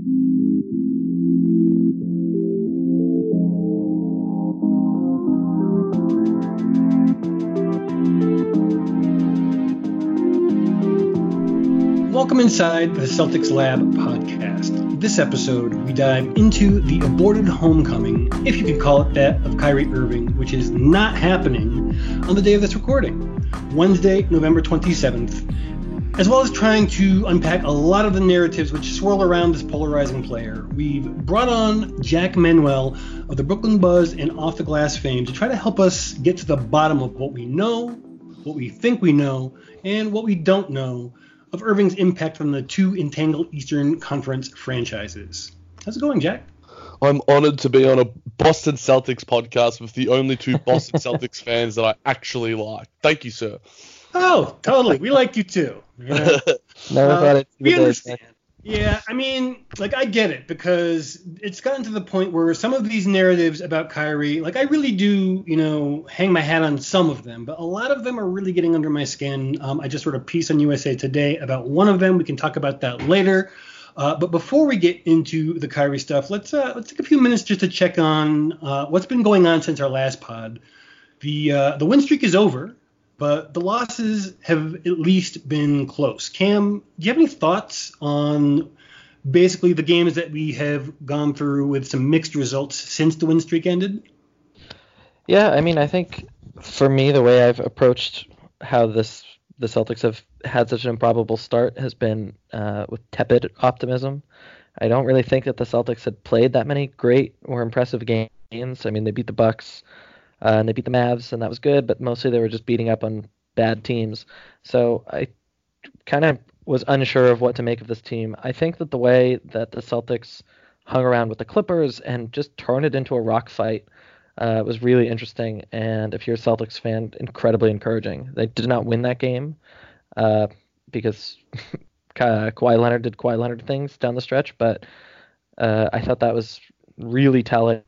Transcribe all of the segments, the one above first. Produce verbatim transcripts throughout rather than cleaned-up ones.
Welcome inside the Celtics Lab podcast. This episode, we dive into the aborted homecoming, if you can call it that, of Kyrie Irving, which is not happening on the day of this recording, Wednesday, November twenty-seventh, as well as trying to unpack a lot of the narratives which swirl around this polarizing player. We've brought on Jack Manuel of the Brooklyn Buzz and Off the Glass fame to try to help us get to the bottom of what we know, what we think we know, and what we don't know of Irving's impact on the two entangled Eastern Conference franchises. How's it going, Jack? I'm honored to be on a Boston Celtics podcast with the only two Boston Celtics fans that I actually like. Thank you, sir. Oh, totally. We like you too. You know? Never uh, thought it. We understand. Yeah, I mean, like, I get it, because it's gotten to the point where some of these narratives about Kyrie, like, I really do, you know, hang my hat on some of them, but a lot of them are really getting under my skin. Um, I just wrote a piece on U S A Today about one of them. We can talk about that later. Uh, but before we get into the Kyrie stuff, let's uh, let's take a few minutes just to check on uh, what's been going on since our last pod. The uh, the win streak is over, but the losses have at least been close. Cam, do you have any thoughts on basically the games that we have gone through with some mixed results since the win streak ended? Yeah, I mean, I think for me, the way I've approached how this the Celtics have had such an improbable start has been uh, with tepid optimism. I don't really think that the Celtics had played that many great or impressive games. I mean, they beat the Bucks. Uh, and they beat the Mavs, and that was good, but mostly they were just beating up on bad teams. So I kind of was unsure of what to make of this team. I think that the way that the Celtics hung around with the Clippers and just turned it into a rock fight uh, was really interesting, and if you're a Celtics fan, incredibly encouraging. They did not win that game uh, because Ka- Kawhi Leonard did Kawhi Leonard things down the stretch, but uh, I thought that was really telling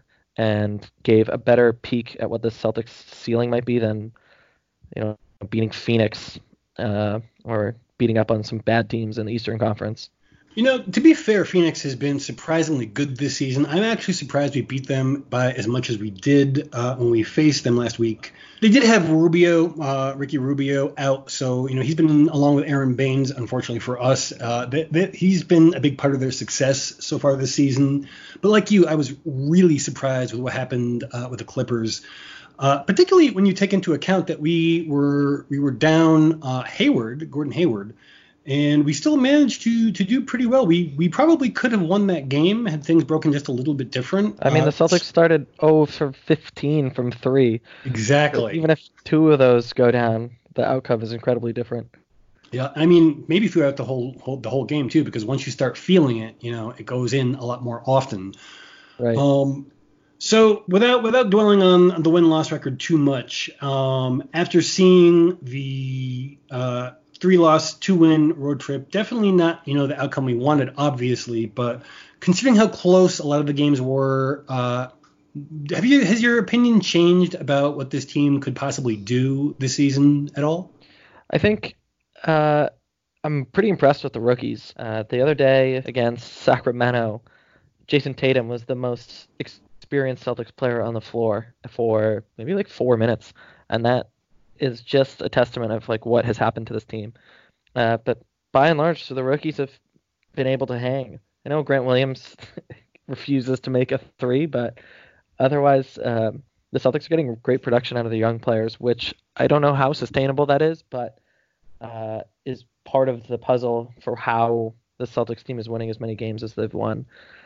and gave a better peek at what the Celtics ceiling might be than, you know, beating Phoenix uh, or beating up on some bad teams in the Eastern Conference. You know, to be fair, Phoenix has been surprisingly good this season. I'm actually surprised we beat them by as much as we did uh, when we faced them last week. They did have Rubio, uh, Ricky Rubio, out, so, you know, he's been, along with Aaron Baines, unfortunately for us, uh, that, that he's been a big part of their success so far this season. But like you, I was really surprised with what happened uh, with the Clippers, uh, particularly when you take into account that we were we were down uh, Hayward, Gordon Hayward, and we still managed to to do pretty well. We we probably could have won that game had things broken just a little bit different. I mean, uh, the Celtics started oh for fifteen from three. Exactly. Even if two of those go down, the outcome is incredibly different. Yeah, I mean, maybe throughout the whole, whole the whole game too, because once you start feeling it, you know, it goes in a lot more often. Right. Um. So without without dwelling on the win-loss record too much, um, after seeing the uh, three-loss, two-win road trip, definitely not, you know, the outcome we wanted, obviously, but considering how close a lot of the games were, uh, have you has your opinion changed about what this team could possibly do this season at all? I think uh, I'm pretty impressed with the rookies. Uh, the other day against Sacramento, Jason Tatum was the most experienced Celtics player on the floor for maybe like four minutes, and that is just a testament of like what has happened to this team. Uh, but by and large, so the rookies have been able to hang. I know Grant Williams refuses to make a three, but otherwise, uh, the Celtics are getting great production out of the young players, which I don't know how sustainable that is, but uh, is part of the puzzle for how the Celtics team is winning as many games as they've won.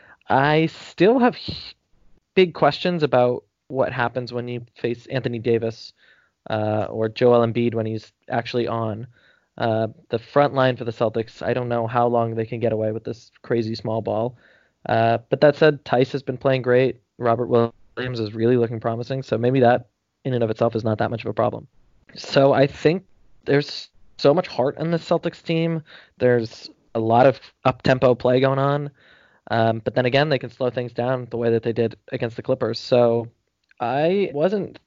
I still have big questions about what happens when you face Anthony Davis uh, or Joel Embiid when he's actually on. Uh, the front line for the Celtics, I don't know how long they can get away with this crazy small ball. Uh, but that said, Tice has been playing great. Robert Williams is really looking promising, so maybe that in and of itself is not that much of a problem. So I think there's so much heart in the Celtics team. There's a lot of up-tempo play going on. Um, but then again, they can slow things down the way that they did against the Clippers. So I wasn't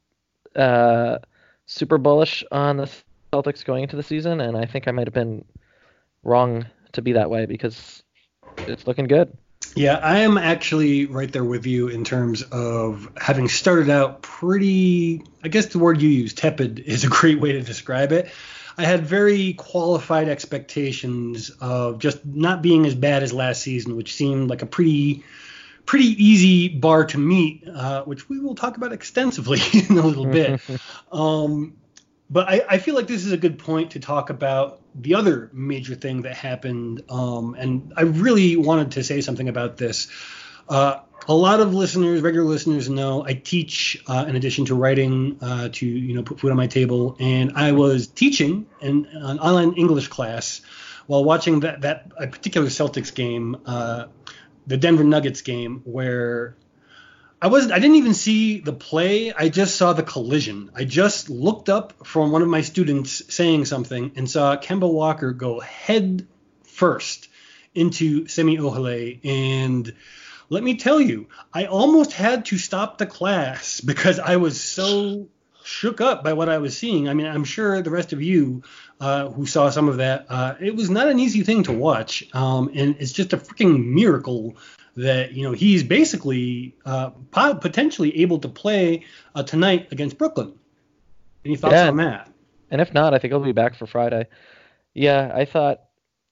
uh, super bullish on the Celtics going into the season, and I think I might have been wrong to be that way because it's looking good. Yeah, I am actually right there with you in terms of having started out pretty, I guess the word you use, tepid, is a great way to describe it. I had very qualified expectations of just not being as bad as last season, which seemed like a pretty pretty easy bar to meet, uh, which we will talk about extensively in a little bit. um, but I, I feel like this is a good point to talk about the other major thing that happened, um, and I really wanted to say something about this. Uh, a lot of listeners, regular listeners, know I teach uh, in addition to writing uh, to you know put food on my table, and I was teaching in an online English class while watching that that a particular Celtics game, uh, the Denver Nuggets game, where I wasn't I didn't even see the play. I just saw the collision. I just looked up from one of my students saying something and saw Kemba Walker go head first into Semi Ojeleye. And let me tell you, I almost had to stop the class because I was so shook up by what I was seeing. I mean, I'm sure the rest of you uh, who saw some of that, uh, it was not an easy thing to watch. Um, and it's just a freaking miracle that, you know, he's basically uh, potentially able to play uh, tonight against Brooklyn. Any thoughts yeah. on that? And if not, I think he'll be back for Friday. Yeah, I thought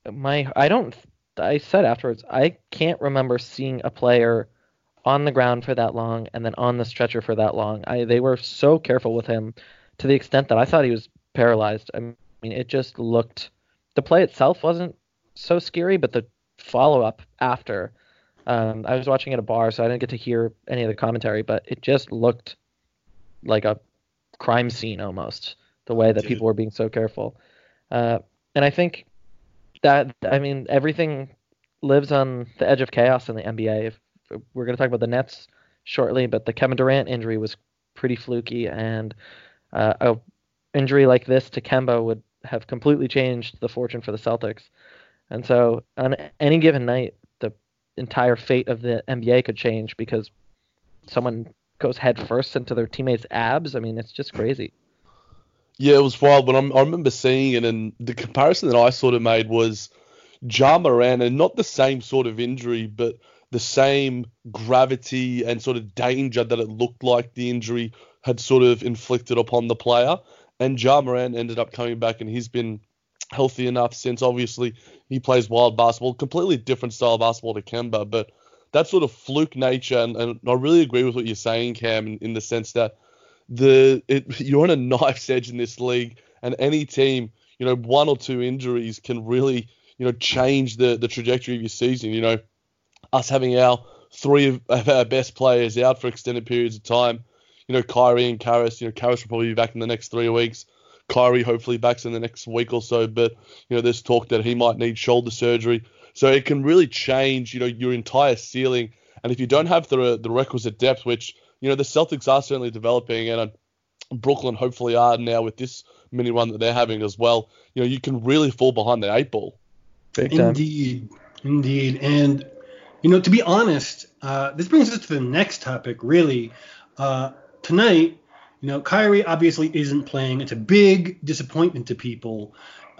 my I don't I said afterwards, I can't remember seeing a player on the ground for that long and then on the stretcher for that long. I they were so careful with him to the extent that I thought he was paralyzed. I mean, it just looked, the play itself wasn't so scary, but the follow-up after, um, I was watching at a bar, so I didn't get to hear any of the commentary, but it just looked like a crime scene almost, the way that Dude. people were being so careful. Uh, and I think that, I mean, everything lives on the edge of chaos in the N B A. If, we're going to talk about the Nets shortly, but the Kevin Durant injury was pretty fluky, and uh, a injury like this to Kemba would have completely changed the fortune for the Celtics. And so on any given night, the entire fate of the N B A could change because someone goes head first into their teammates' abs. I mean, it's just crazy. Yeah, it was wild. But I'm, I remember seeing it, and the comparison that I sort of made was Ja Morant, and not the same sort of injury, but the same gravity and sort of danger that it looked like the injury had sort of inflicted upon the player. And Ja Morant ended up coming back, and he's been healthy enough since. Obviously, he plays wild basketball, completely different style of basketball to Kemba, but that sort of fluke nature, and, and I really agree with what you're saying, Cam, in, in the sense that the it, you're on a knife's edge in this league, and any team, you know, one or two injuries can really, you know, change the, the trajectory of your season. You know, us having our three of, of our best players out for extended periods of time, you know, Kyrie and Karras, you know, Karras will probably be back in the next three weeks. Kyrie hopefully back in the next week or so, but, you know, there's talk that he might need shoulder surgery. So it can really change, you know, your entire ceiling. And if you don't have the the requisite depth, which, you know, the Celtics are certainly developing, and uh, Brooklyn hopefully are now with this mini run that they're having as well, you know, you can really fall behind the eight ball. Big time. Indeed. Indeed. And, you know, to be honest, uh, this brings us to the next topic, really. Uh, tonight, you know, Kyrie obviously isn't playing. It's a big disappointment to people.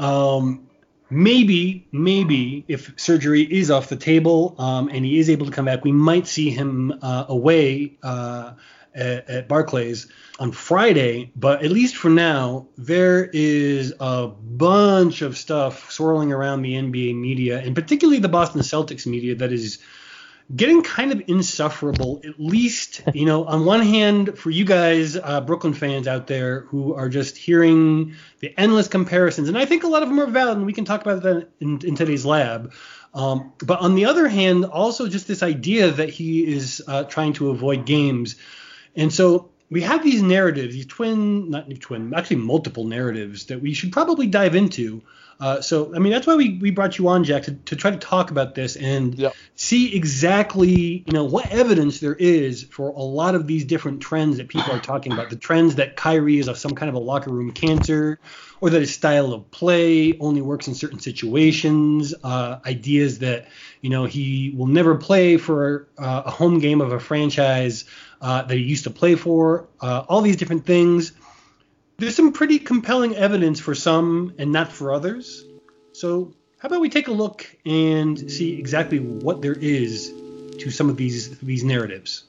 Um, maybe, maybe if surgery is off the table um, and he is able to come back, we might see him uh, away uh, at, at Barclays on Friday. But at least for now, there is a bunch of stuff swirling around the N B A media, and particularly the Boston Celtics media, that is getting kind of insufferable, at least, you know, on one hand, for you guys, uh, Brooklyn fans out there who are just hearing the endless comparisons, and I think a lot of them are valid, and we can talk about that in, in today's lab. Um, but on the other hand, also just this idea that he is uh, trying to avoid games. And so we have these narratives, these twin, not twin, actually multiple narratives that we should probably dive into. Uh, so, I mean, that's why we, we brought you on, Jack, to, to try to talk about this and Yep. see exactly, you know, what evidence there is for a lot of these different trends that people are talking about. The trends that Kyrie is of some kind of a locker room cancer, or that his style of play only works in certain situations, uh, ideas that, you know, he will never play for uh, a home game of a franchise uh, that he used to play for, uh, all these different things. There's some pretty compelling evidence for some and not for others. So How about we take a look and see exactly what there is to some of these these narratives.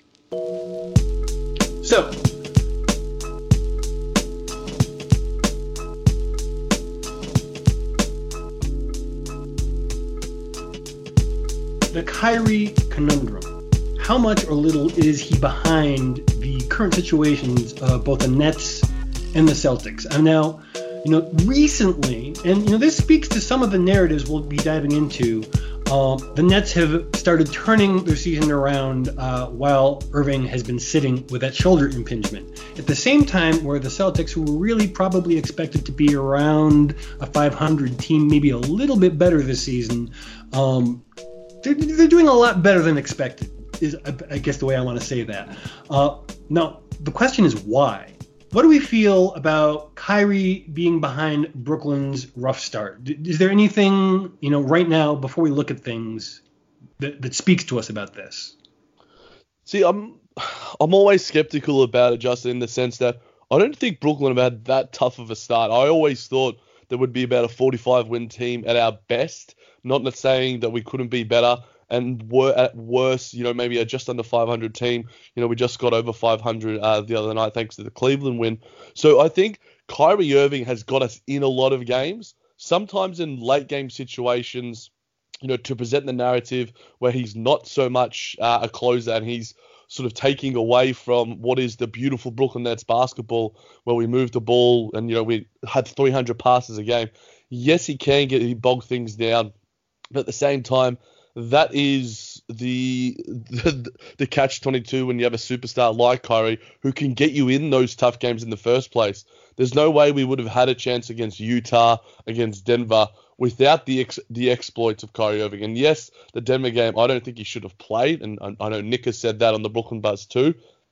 So, the Kyrie conundrum. How much or little is he behind the current situations of both the Nets and the Celtics? And now, you know, recently, and you know, this speaks to some of the narratives we'll be diving into. Um, the Nets have started turning their season around uh, while Irving has been sitting with that shoulder impingement. At the same time, where the Celtics, who were really probably expected to be around a five hundred team, maybe a little bit better this season, um, they're, they're doing a lot better than expected, is I guess the way I want to say that. Uh, now, the question is why? What do we feel about Kyrie being behind Brooklyn's rough start? Is there anything, you know, right now before we look at things that, that speaks to us about this? See, I'm I'm always skeptical about it, Justin, in the sense that I don't think Brooklyn have had that tough of a start. I always thought there would be about a forty-five win team at our best. Not saying that we couldn't be better. And were at worst, you know, maybe a just under five hundred team. You know, we just got over five hundred uh, the other night thanks to the Cleveland win. So I think Kyrie Irving has got us in a lot of games. Sometimes in late game situations, you know, to present the narrative where he's not so much uh, a closer and he's sort of taking away from what is the beautiful Brooklyn Nets basketball where we move the ball and, you know, we had three hundred passes a game. Yes, he can get, he bog things down. But at the same time, that is the the, the catch twenty-two when you have a superstar like Kyrie who can get you in those tough games in the first place. There's no way we would have had a chance against Utah, against Denver, without the ex, the exploits of Kyrie Irving. And yes, the Denver game, I don't think he should have played. And I, I know Nick has said that on the Brooklyn Buzz too.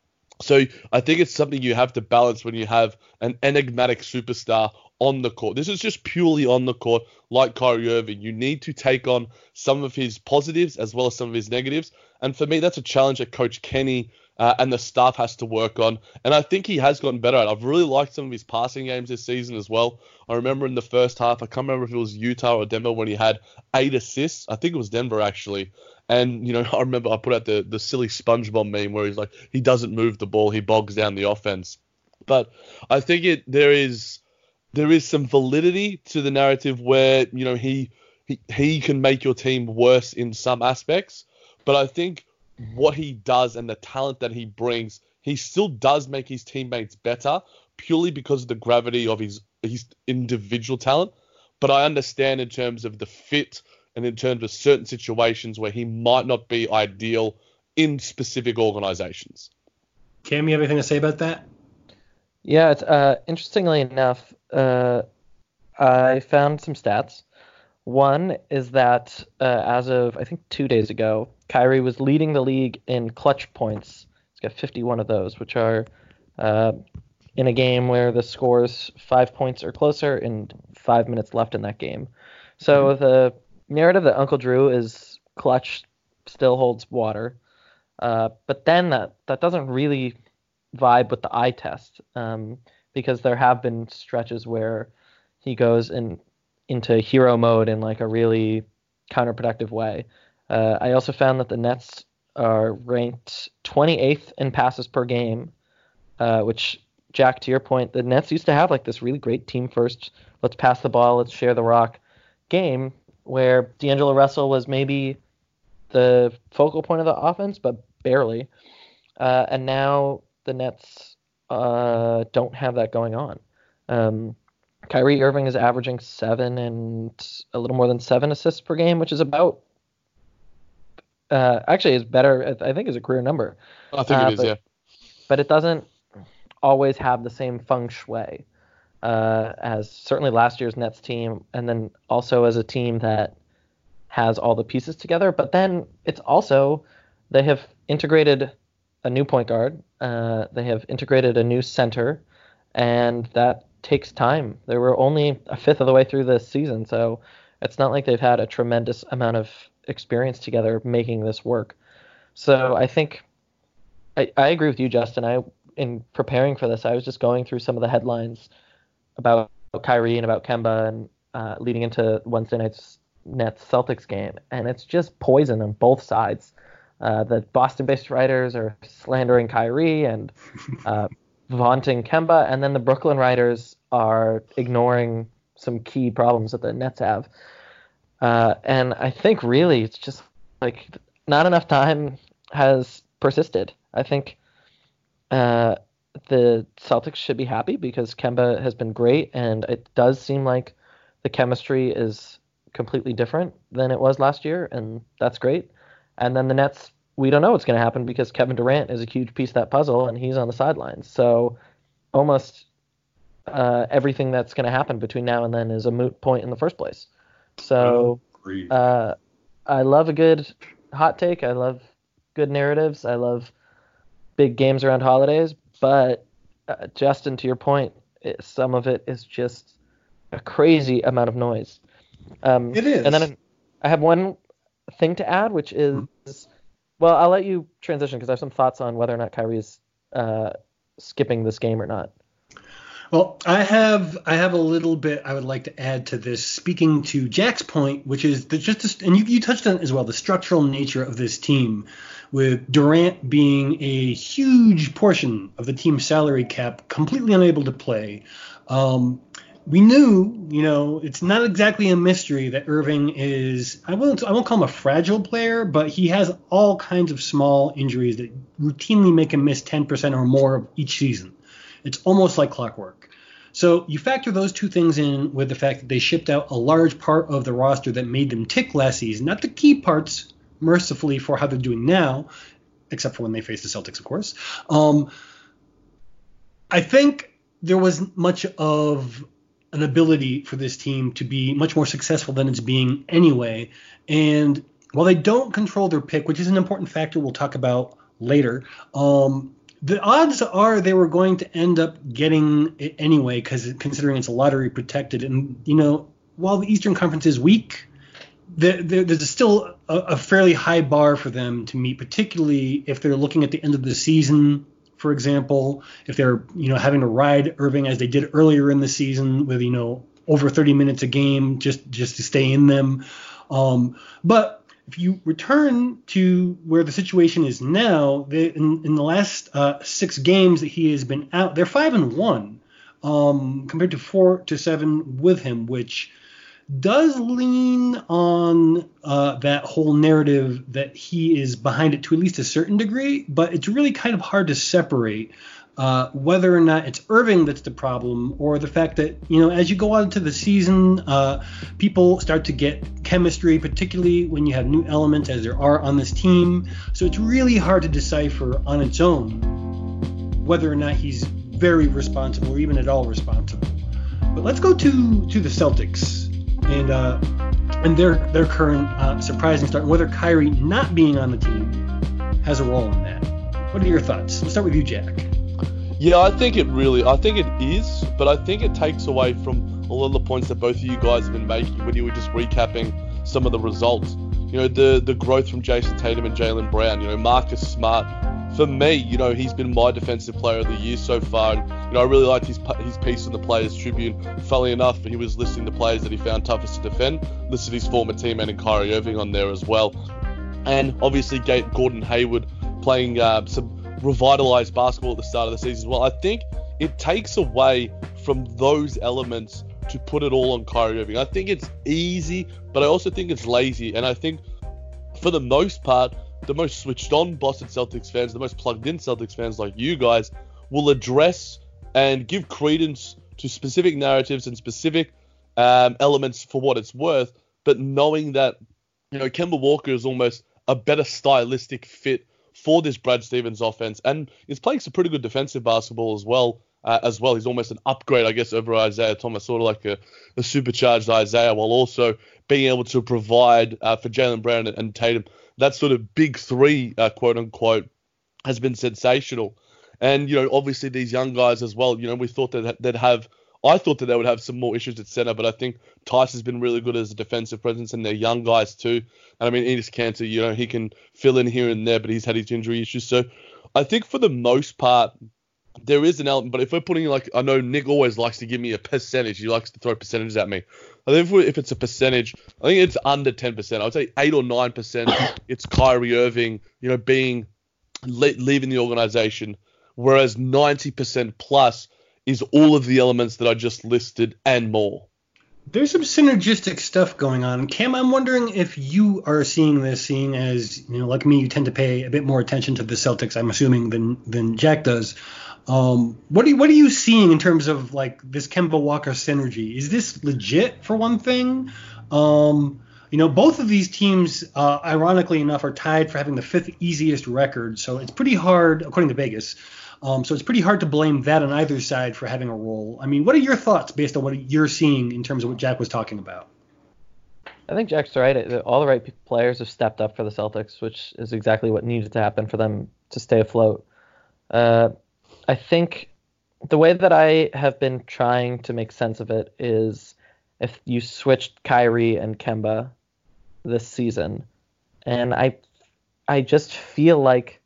So I think it's something you have to balance when you have an enigmatic superstar on the court. This is just purely on the court, like Kyrie Irving. You need to take on some of his positives as well as some of his negatives. And for me, that's a challenge that Coach Kenny uh, and the staff has to work on. And I think he has gotten better at it. I've really liked some of his passing games this season as well. I remember in the first half, I can't remember if it was Utah or Denver when he had eight assists. I think it was Denver, actually. And, you know, I remember I put out the, the silly SpongeBob meme where he's like, he doesn't move the ball, he bogs down the offense. But I think it there is... There is some validity to the narrative where, you know, he, he he can make your team worse in some aspects. But I think what he does and the talent that he brings, he still does make his teammates better purely because of the gravity of his, his individual talent. But I understand in terms of the fit and in terms of certain situations where he might not be ideal in specific organizations. Cam, you have anything to say about that? Yeah, it's, uh, interestingly enough, uh, I found some stats. One is that uh, as of, I think, two days ago, Kyrie was leading the league in clutch points. He's got fifty-one of those, which are uh, in a game where the score's five points or closer and five minutes left in that game. So mm-hmm. the narrative that Uncle Drew is clutch still holds water. Uh, but then that, that doesn't really vibe with the eye test, um, because there have been stretches where he goes in into hero mode in like a really counterproductive way. Uh, I also found that the Nets are ranked twenty-eighth in passes per game, uh, which, Jack, to your point, the Nets used to have like this really great team first, let's pass the ball, let's share the rock game, where D'Angelo Russell was maybe the focal point of the offense, but barely. Uh, and now the Nets uh, don't have that going on. Um, Kyrie Irving is averaging seven and a little more than seven assists per game, which is about uh, actually is better, I think, is a career number. I think uh, it is, but, yeah. But it doesn't always have the same feng shui uh, as certainly last year's Nets team, and then also as a team that has all the pieces together. But then it's also they have integrated a new point guard. Uh, they have integrated a new center, and that takes time. They were only a fifth of the way through this season, so it's not like they've had a tremendous amount of experience together making this work. So I think I, I agree with you, Justin. I in preparing for this, I was just going through some of the headlines about Kyrie and about Kemba, and uh, leading into Wednesday night's Nets Celtics game, and it's just poison on both sides. Uh, the Boston-based writers are slandering Kyrie and uh, vaunting Kemba, and then the Brooklyn writers are ignoring some key problems that the Nets have. Uh, and I think really it's just like not enough time has persisted. I think uh, the Celtics should be happy because Kemba has been great, and it does seem like the chemistry is completely different than it was last year, and that's great. And then the Nets, we don't know what's going to happen because Kevin Durant is a huge piece of that puzzle, and he's on the sidelines. So almost uh, everything that's going to happen between now and then is a moot point in the first place. So uh, I love a good hot take. I love good narratives. I love big games around holidays. But uh, Justin, to your point, it, some of it is just a crazy amount of noise. Um, it is. And then I have one thing to add, which is, well, I'll let you transition because I have some thoughts on whether or not Kyrie's uh, skipping this game or not. Well, I have I have a little bit I would like to add to this, speaking to Jack's point, which is that just and you, you touched on it as well, the structural nature of this team, with Durant being a huge portion of the team's salary cap, completely unable to play. Um, we knew, you know, it's not exactly a mystery that Irving is, I won't I won't call him a fragile player, but he has all kinds of small injuries that routinely make him miss ten percent or more each season. It's almost like clockwork. So you factor those two things in with the fact that they shipped out a large part of the roster that made them tick last season, not the key parts, mercifully, for how they're doing now, except for when they face the Celtics, of course. Um, I think there was much of an ability for this team to be much more successful than it's being anyway. And while they don't control their pick, which is an important factor we'll talk about later, um, the odds are they were going to end up getting it anyway, because considering it's a lottery protected. And, you know, while the Eastern Conference is weak, there, there, there's still a, a fairly high bar for them to meet, particularly if they're looking at the end of the season, for example, if they're, you know, having to ride Irving as they did earlier in the season with, you know, over thirty minutes a game just, just to stay in them. Um, but if you return to where the situation is now, they, in, in the last uh, six games that he has been out, they're five and one um, compared to four to seven with him, which does lean on uh, that whole narrative that he is behind it to at least a certain degree. But it's really kind of hard to separate uh, whether or not it's Irving that's the problem, or the fact that, you know, as you go on into the season, uh, people start to get chemistry, particularly when you have new elements as there are on this team. So it's really hard to decipher on its own whether or not he's very responsible or even at all responsible. But let's go to to the Celtics and uh, and their their current uh, surprising start, and whether Kyrie not being on the team has a role in that. What are your thoughts? Let's start with you, Jack. Yeah, I think it really, I think it is, but I think it takes away from a lot of the points that both of you guys have been making when you were just recapping some of the results. You know, the the growth from Jason Tatum and Jaylen Brown, you know, Marcus Smart. For me, you know, he's been my defensive player of the year so far. And, you know, I really liked his his piece in the Players Tribune. Funnily enough, he was listing the players that he found toughest to defend, listed his former teammate and Kyrie Irving on there as well. And obviously, Gordon Hayward playing uh, some revitalized basketball at the start of the season as well. I think it takes away from those elements to put it all on Kyrie Irving. I think it's easy, but I also think it's lazy. And I think for the most part, the most switched on Boston Celtics fans, the most plugged in Celtics fans like you guys, will address and give credence to specific narratives and specific um, elements for what it's worth, but knowing that, you know, Kemba Walker is almost a better stylistic fit for this Brad Stevens offense, and he's playing some pretty good defensive basketball as well. Uh, as well, he's almost an upgrade, I guess, over Isaiah Thomas, sort of like a, a supercharged Isaiah, while also being able to provide uh, for Jaylen Brown and, and Tatum. That sort of big three, uh, quote unquote, has been sensational. And, you know, obviously these young guys as well, you know, we thought that they'd have, I thought that they would have some more issues at center, but I think Tice has been really good as a defensive presence, and they're young guys too. And I mean, Enes Kanter, you know, he can fill in here and there, but he's had his injury issues. So I think for the most part, there is an element, but if we're putting, like, I know Nick always likes to give me a percentage. He likes to throw percentages at me. I think if, we, if it's a percentage, I think it's under ten percent. I would say eight or nine percent. It's Kyrie Irving, you know, being le- leaving the organization, whereas ninety percent plus is all of the elements that I just listed and more. There's some synergistic stuff going on. Cam, I'm wondering if you are seeing this, seeing as, you know, like me, you tend to pay a bit more attention to the Celtics, I'm assuming, than than Jack does. Um, what are you, what are you seeing in terms of like this Kemba Walker synergy? Is this legit for one thing? Um, you know, both of these teams, uh, ironically enough, are tied for having the fifth easiest record. So it's pretty hard, according to Vegas. Um, so it's pretty hard to blame that on either side for having a role. I mean, what are your thoughts based on what you're seeing in terms of what Jack was talking about? I think Jack's right. All the right players have stepped up for the Celtics, which is exactly what needed to happen for them to stay afloat. Uh, I think the way that I have been trying to make sense of it is if you switched Kyrie and Kemba this season, and I, I just feel like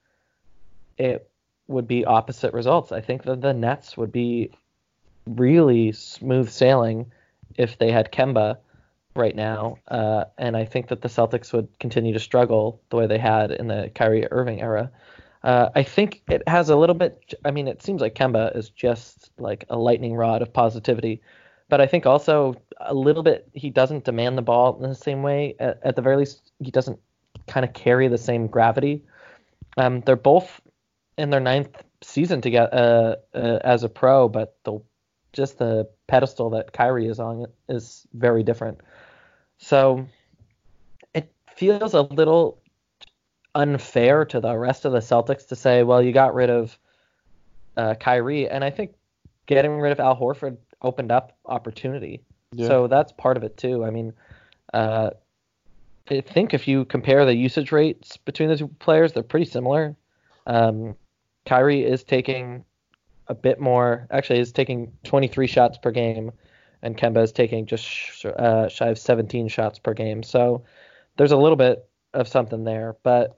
it would be opposite results. I think that the Nets would be really smooth sailing if they had Kemba right now, uh, and I think that the Celtics would continue to struggle the way they had in the Kyrie Irving era. Uh, I think it has a little bit. I mean, it seems like Kemba is just like a lightning rod of positivity, but I think also a little bit he doesn't demand the ball in the same way. At, at the very least, he doesn't kind of carry the same gravity. Um, they're both in their ninth season together uh, uh, as a pro, but the just the pedestal that Kyrie is on is very different. So it feels a little unfair to the rest of the Celtics to say, well, you got rid of uh, Kyrie, and I think getting rid of Al Horford opened up opportunity. Yeah. So that's part of it too. I mean, uh, I think if you compare the usage rates between the two players, they're pretty similar. Um, Kyrie is taking a bit more, actually is taking twenty-three shots per game, and Kemba is taking just sh- uh, shy of seventeen shots per game. So there's a little bit of something there, but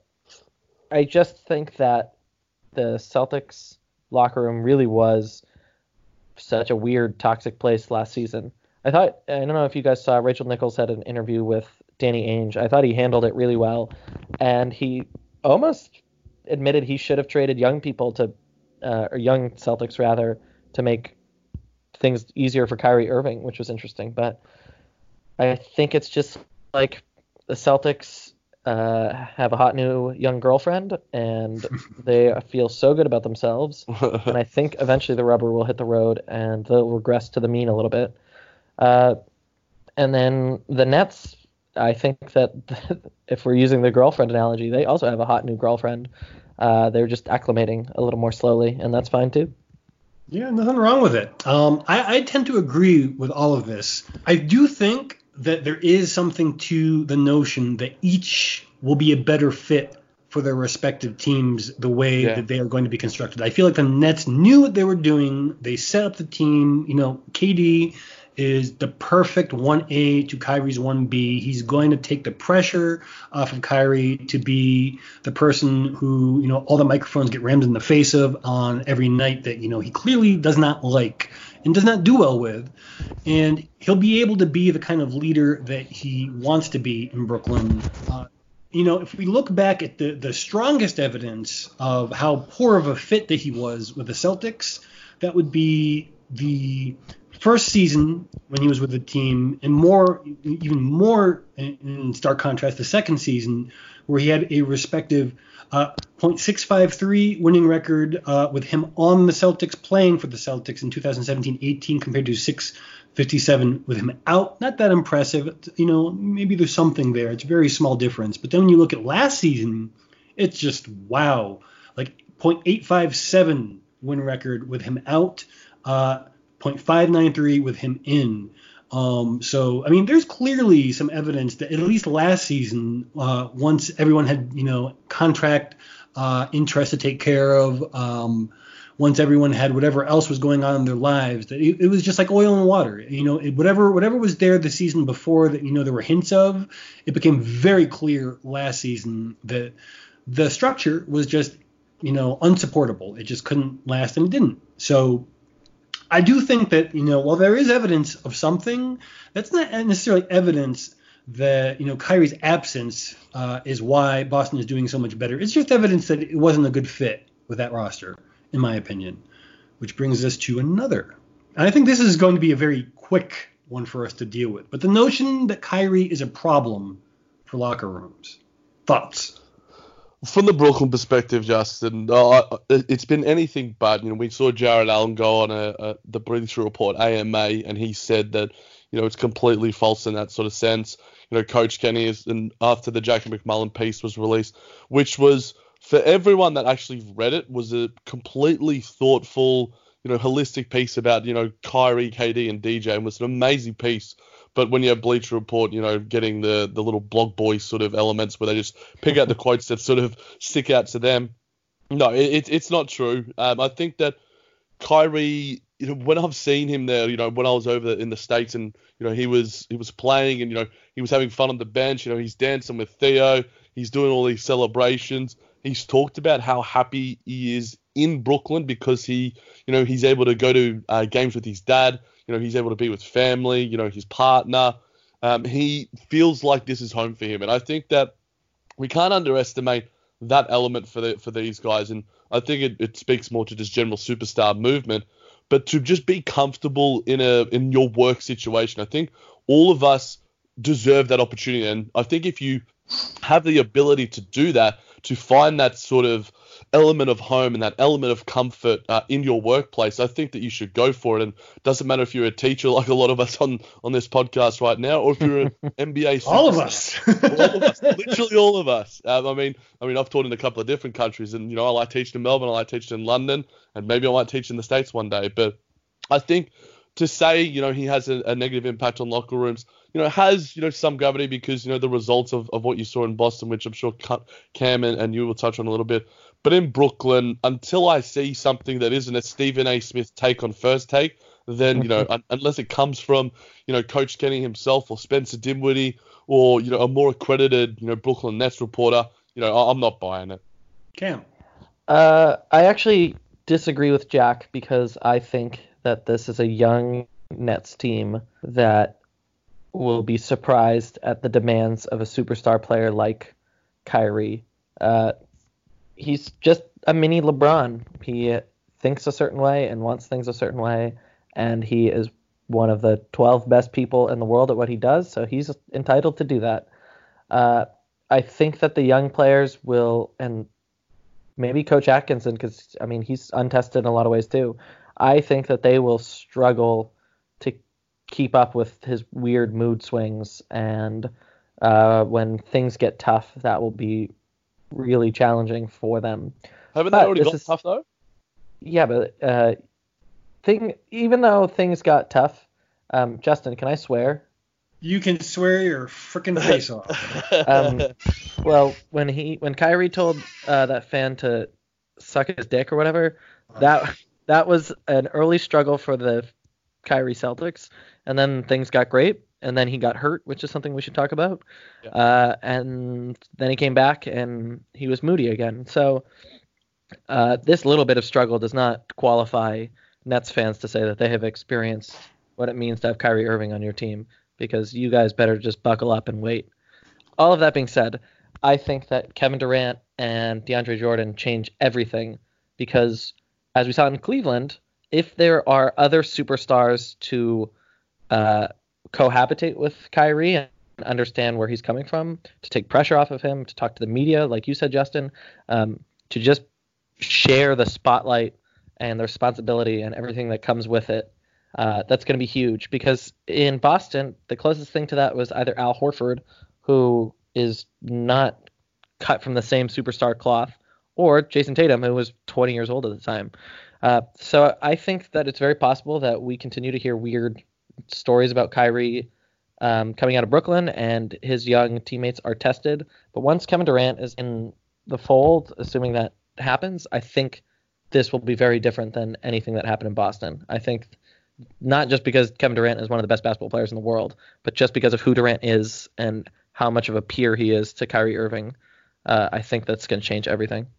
I just think that the Celtics locker room really was such a weird, toxic place last season. I thought, I don't know if you guys saw, Rachel Nichols had an interview with Danny Ainge. I thought he handled it really well, and he almost admitted he should have traded young people to, uh, or young Celtics rather, to make things easier for Kyrie Irving, which was interesting. But I think it's just like the Celtics uh, have a hot new young girlfriend, and they feel so good about themselves. And I think eventually the rubber will hit the road, and they'll regress to the mean a little bit. Uh, and then the Nets, I think that if we're using the girlfriend analogy, they also have a hot new girlfriend. Uh, they're just acclimating a little more slowly, and that's fine too. Yeah, nothing wrong with it. Um, I, I tend to agree with all of this. I do think that there is something to the notion that each will be a better fit for their respective teams the way yeah. that they are going to be constructed. I feel like the Nets knew what they were doing. They set up the team. You know, K D is the perfect one A to Kyrie's one B. He's going to take the pressure off of Kyrie to be the person who, you know, all the microphones get rammed in the face of on every night that, you know, he clearly does not like and does not do well with. And he'll be able to be the kind of leader that he wants to be in Brooklyn. Uh, you know, if we look back at the, the strongest evidence of how poor of a fit that he was with the Celtics, that would be the first season when he was with the team, and more, even more in stark contrast, the second season where he had a respective uh, point six five three winning record uh, with him on the Celtics, playing for the Celtics in two thousand seventeen eighteen compared to six fifty-seven with him out. Not that impressive. You know, maybe there's something there. It's a very small difference. But then when you look at last season, it's just wow. Like point eight five seven win record with him out. Uh, point five nine three with him in. Um, so, I mean, there's clearly some evidence that at least last season, uh, once everyone had, you know, contract uh, interest to take care of, um, once everyone had whatever else was going on in their lives, that it, it was just like oil and water. You know, it, whatever whatever was there the season before that, you know, there were hints of, it became very clear last season that the structure was just, you know, unsupportable. It just couldn't last, and it didn't. So I do think that, you know, while there is evidence of something, that's not necessarily evidence that, you know, Kyrie's absence uh, is why Boston is doing so much better. It's just evidence that it wasn't a good fit with that roster, in my opinion, which brings us to another. And I think this is going to be a very quick one for us to deal with. But the notion that Kyrie is a problem for locker rooms. Thoughts? From the Brooklyn perspective, Justin, uh, it's been anything but. You know, we saw Jared Allen go on a, a the Breakthrough Report A M A, and he said that, you know, it's completely false in that sort of sense. You know, Coach Kenny is, and after the Jackie McMullen piece was released, which was, for everyone that actually read it, was a completely thoughtful, you know, holistic piece about, you know, Kyrie, K D, and D J, and was an amazing piece. But when you have Bleacher Report, you know, getting the, the little blog boy sort of elements where they just pick out the quotes that sort of stick out to them, no, it, it's not true. Um, I think that Kyrie, you know, when I've seen him there, you know, when I was over in the States and, you know, he was he was playing and, you know, he was having fun on the bench, you know, he's dancing with Theo, he's doing all these celebrations. He's talked about how happy he is in Brooklyn because he, you know, he's able to go to uh, games with his dad. You know, he's able to be with family, you know, his partner. Um, he feels like this is home for him. And I think that we can't underestimate that element for the, for these guys. And I think it, it speaks more to just general superstar movement. But to just be comfortable in a in your work situation, I think all of us deserve that opportunity. And I think if you have the ability to do that, to find that sort of element of home and that element of comfort uh, in your workplace, I think that you should go for it. And it doesn't matter if you're a teacher like a lot of us on, on this podcast right now, or if you're an N B A superstar. All of us. all of us. Literally all of us. Um, I mean, I mean, I've taught in a couple of different countries, and, you know, I like teaching in Melbourne, I like teaching in London, and maybe I might teach in the States one day. But I think to say, you know, he has a, a negative impact on locker rooms, you know, has, you know, some gravity because, you know, the results of, of what you saw in Boston, which I'm sure Cam and, and you will touch on a little bit. But in Brooklyn, until I see something that isn't a Stephen A. Smith take on First Take, then, you know, un- unless it comes from, you know, Coach Kenny himself or Spencer Dinwiddie or, you know, a more accredited, you know, Brooklyn Nets reporter, you know, I- I'm not buying it. Cam? Uh, I actually disagree with Jack because I think that this is a young Nets team that will be surprised at the demands of a superstar player like Kyrie. Uh, he's just a mini LeBron. He thinks a certain way and wants things a certain way, and he is one of the twelve best people in the world at what he does, so he's entitled to do that. Uh, I think that the young players will, and maybe Coach Atkinson, because, I mean, he's untested in a lot of ways too. I think that they will struggle to keep up with his weird mood swings, and uh, when things get tough, that will be really challenging for them. Haven't But they already this got is- tough, though? Yeah, but uh, thing even though things got tough, um, Justin, can I swear? You can swear your frickin' face off. Um, well, when he when Kyrie told uh, that fan to suck his dick or whatever, that that was an early struggle for the Kyrie Celtics, and then things got great, and then he got hurt, which is something we should talk about. Yeah. Uh, and then he came back, and he was moody again. So uh, this little bit of struggle does not qualify Nets fans to say that they have experienced what it means to have Kyrie Irving on your team, because you guys better just buckle up and wait. All of that being said, I think that Kevin Durant and DeAndre Jordan change everything, because as we saw in Cleveland, if there are other superstars to uh, cohabitate with Kyrie and understand where he's coming from, to take pressure off of him, to talk to the media, like you said, Justin, um, to just share the spotlight and the responsibility and everything that comes with it, uh, that's going to be huge. Because in Boston, the closest thing to that was either Al Horford, who is not cut from the same superstar cloth, or Jason Tatum, who was twenty years old at the time. Uh, so I think that it's very possible that we continue to hear weird stories about Kyrie um, coming out of Brooklyn, and his young teammates are tested. But once Kevin Durant is in the fold, assuming that happens, I think this will be very different than anything that happened in Boston. I think not just because Kevin Durant is one of the best basketball players in the world, but just because of who Durant is and how much of a peer he is to Kyrie Irving. Uh, I think that's going to change everything.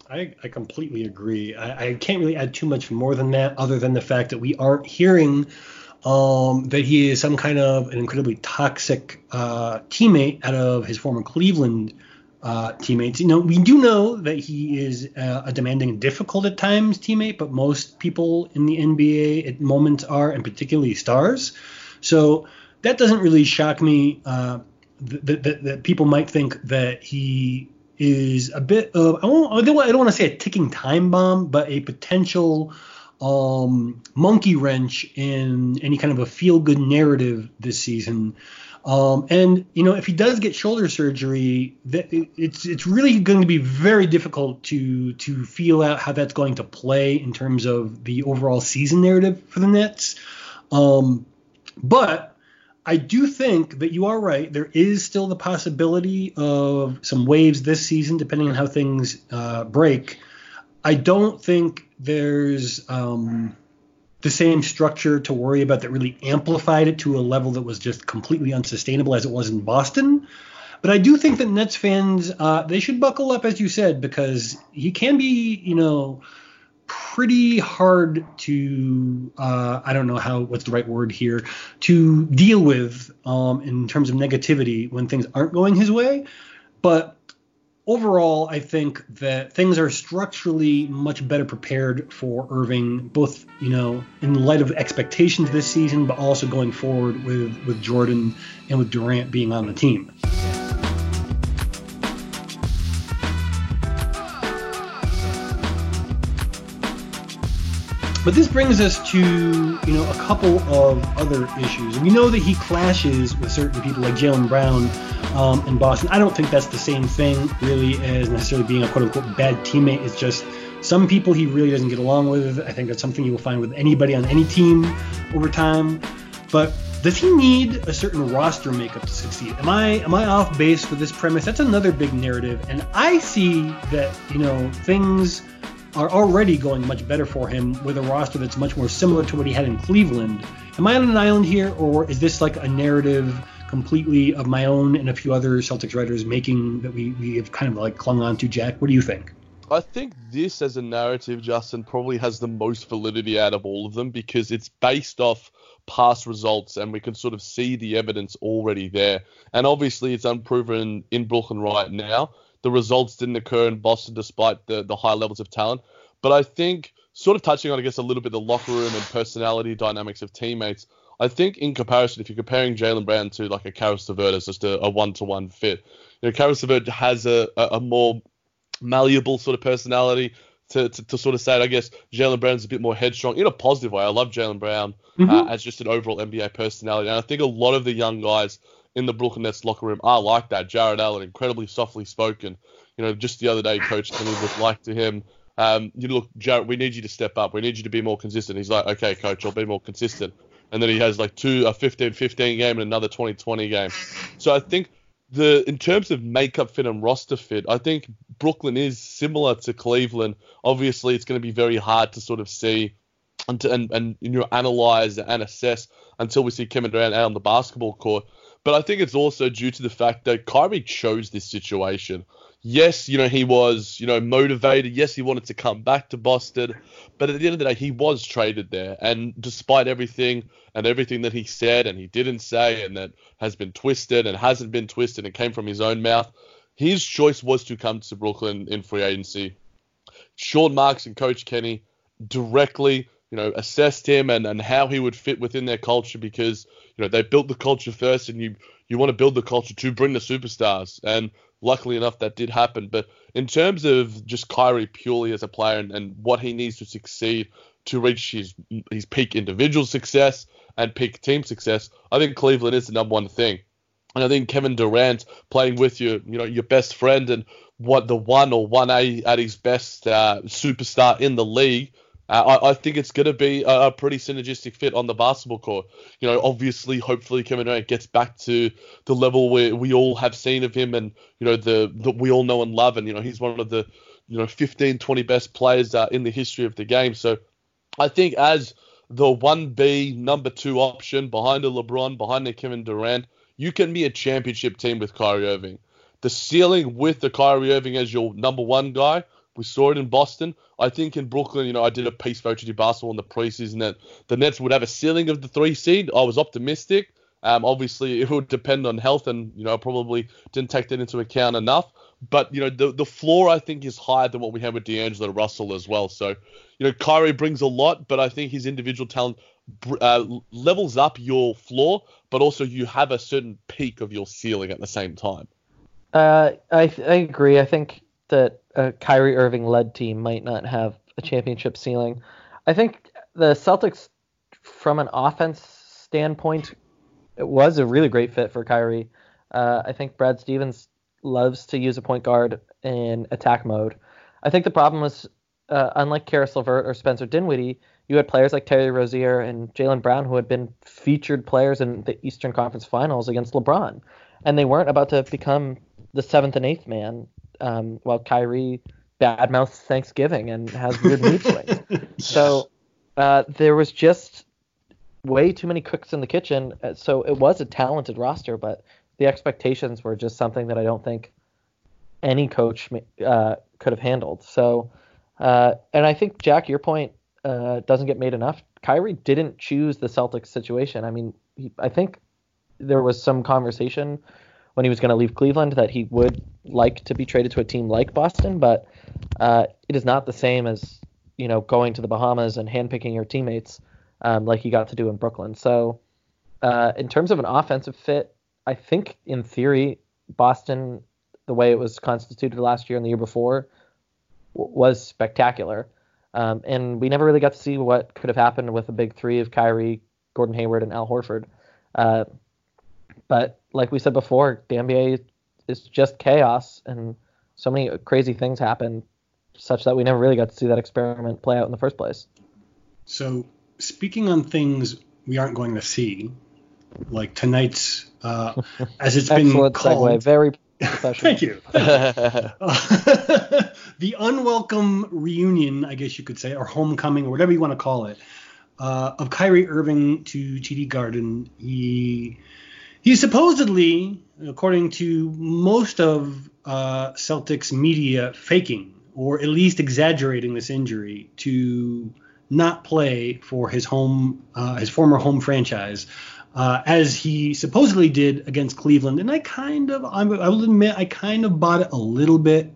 I, I completely agree. I, I can't really add too much more than that, other than the fact that we aren't hearing um, that he is some kind of an incredibly toxic uh, teammate out of his former Cleveland uh, teammates. You know, we do know that he is uh, a demanding and difficult at times teammate, but most people in the N B A at moments are, and particularly stars. So that doesn't really shock me. Uh, that, that, that people might think that he is a bit of, I don't, I don't want to say a ticking time bomb, but a potential um, monkey wrench in any kind of a feel-good narrative this season. Um, and, you know, if he does get shoulder surgery, that it's it's really going to be very difficult to to feel out how that's going to play in terms of the overall season narrative for the Nets. Um, but I do think that you are right. There is still the possibility of some waves this season, depending on how things uh, break. I don't think there's um, the same structure to worry about that really amplified it to a level that was just completely unsustainable as it was in Boston. But I do think that Nets fans, uh, they should buckle up, as you said, because he can be, you know, pretty hard to, uh, I don't know how, what's the right word here, to deal with um, in terms of negativity when things aren't going his way. But overall, I think that things are structurally much better prepared for Irving, both, you know, in light of expectations this season, but also going forward with, with Jordan and with Durant being on the team. But this brings us to, you know, a couple of other issues. We know that he clashes with certain people like Jaylen Brown um, in Boston. I don't think that's the same thing, really, as necessarily being a quote-unquote bad teammate. It's just some people he really doesn't get along with. I think that's something you will find with anybody on any team over time. But does he need a certain roster makeup to succeed? Am I am I off base for this premise? That's another big narrative. And I see that, you know, things are already going much better for him with a roster that's much more similar to what he had in Cleveland. Am I on an island here, or is this like a narrative completely of my own and a few other Celtics writers making that we, we have kind of like clung on to, Jack? What do you think? I think this as a narrative, Justin, probably has the most validity out of all of them because it's based off past results and we can sort of see the evidence already there. And obviously it's unproven in Brooklyn right now. The results didn't occur in Boston despite the, the high levels of talent. But I think, sort of touching on, I guess, a little bit the locker room and personality dynamics of teammates, I think in comparison, if you're comparing Jaylen Brown to like a Caris LeVert as just a, a one-to-one fit, you know, Caris LeVert has a, a, a more malleable sort of personality to, to, to sort of say it. I guess Jaylen Brown's a bit more headstrong in a positive way. I love Jaylen Brown mm-hmm. uh, as just an overall N B A personality. And I think a lot of the young guys in the Brooklyn Nets locker room are like that. Jarrett Allen, incredibly softly spoken. You know, just the other day, Coach Kenny was like to him, um, you look, Jarrett, we need you to step up. We need you to be more consistent. He's like, okay, Coach, I'll be more consistent. And then he has like two, a fifteen fifteen game and another twenty twenty game. So I think the in terms of makeup fit and roster fit, I think Brooklyn is similar to Cleveland. Obviously, it's going to be very hard to sort of see and, to, and, and you know, analyze and assess until we see Kevin Durant out on the basketball court. But I think it's also due to the fact that Kyrie chose this situation. Yes, you know, he was, you know, motivated. Yes, he wanted to come back to Boston. But at the end of the day, he was traded there. And despite everything and everything that he said and he didn't say and that has been twisted and hasn't been twisted and came from his own mouth, his choice was to come to Brooklyn in free agency. Sean Marks and Coach Kenny directly, you know, assessed him and, and how he would fit within their culture because, you know, they built the culture first and you, you want to build the culture to bring the superstars. And luckily enough, that did happen. But in terms of just Kyrie purely as a player and, and what he needs to succeed to reach his his peak individual success and peak team success, I think Cleveland is the number one thing. And I think Kevin Durant playing with your, you know, your best friend and what the one or one A at his best uh, superstar in the league, Uh, I, I think it's going to be a, a pretty synergistic fit on the basketball court. You know, obviously, hopefully Kevin Durant gets back to the level where we all have seen of him and, you know, the that we all know and love. And, you know, he's one of the, you know, fifteen, twenty best players uh, in the history of the game. So I think as the one B number two option behind a LeBron, behind a Kevin Durant, you can be a championship team with Kyrie Irving. The ceiling with the Kyrie Irving as your number one guy, We saw it in Boston. I think in Brooklyn, you know, I did a piece for O G D Basketball in the preseason that the Nets would have a ceiling of the three seed. I was optimistic. Um, obviously, it would depend on health, and you know, I probably didn't take that into account enough. But you know, the the floor I think is higher than what we have with D'Angelo Russell as well. So, you know, Kyrie brings a lot, but I think his individual talent uh, levels up your floor, but also you have a certain peak of your ceiling at the same time. Uh, I I agree. I think that a Kyrie Irving-led team might not have a championship ceiling. I think the Celtics, from an offense standpoint, it was a really great fit for Kyrie. Uh, I think Brad Stevens loves to use a point guard in attack mode. I think the problem was, uh, unlike Karis LeVert or Spencer Dinwiddie, you had players like Terry Rozier and Jaylen Brown who had been featured players in the Eastern Conference Finals against LeBron, and they weren't about to become the seventh and eighth man. Um, while Kyrie badmouths Thanksgiving and has weird mood swings. So uh, there was just way too many cooks in the kitchen. So it was a talented roster, but the expectations were just something that I don't think any coach uh, could have handled. So, uh, and I think, Jack, your point uh, doesn't get made enough. Kyrie didn't choose the Celtics situation. I mean, he, I think there was some conversation when he was going to leave Cleveland that he would like to be traded to a team like Boston, but uh, it is not the same as, you know, going to the Bahamas and handpicking your teammates um, like he got to do in Brooklyn. So uh, in terms of an offensive fit, I think in theory, Boston, the way it was constituted last year and the year before, w- was spectacular. Um, and we never really got to see what could have happened with a big three of Kyrie, Gordon Hayward, and Al Horford. Uh, but like we said before, the N B A is just chaos, and so many crazy things happen such that we never really got to see that experiment play out in the first place. So speaking on things we aren't going to see, like tonight's, uh, as it's been Excellent called. segue. Very professional. Thank you. uh, the unwelcome reunion, I guess you could say, or homecoming, or whatever you want to call it, uh, of Kyrie Irving to T D Garden. He He's supposedly, according to most of uh, Celtics media, faking or at least exaggerating this injury to not play for his home, uh, his former home franchise, uh, as he supposedly did against Cleveland. And I kind of, I will admit, I kind of bought it a little bit